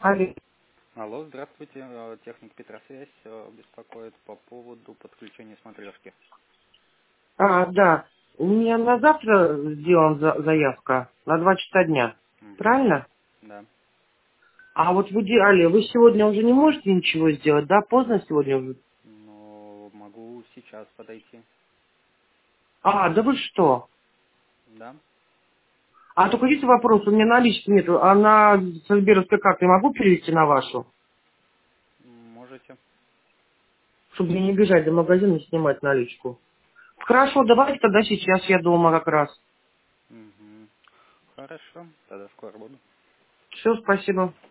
Алло. Алло, здравствуйте. Техник Петросвязь беспокоит по поводу подключения смотрешки. Да. У меня на завтра сделана заявка на 2 часа дня. Угу. Правильно? Да. А вот Алло, вы сегодня уже не можете ничего сделать, да? Поздно сегодня уже. Но могу сейчас подойти. Да вы что? Да? Только есть вопрос, у меня налички нету. А на Сберовской карте могу перевести на вашу? Можете. Чтобы мне не бежать до магазина и снимать наличку. Хорошо, давайте тогда сейчас я дома как раз. Угу. Хорошо, тогда скоро буду. Все, спасибо.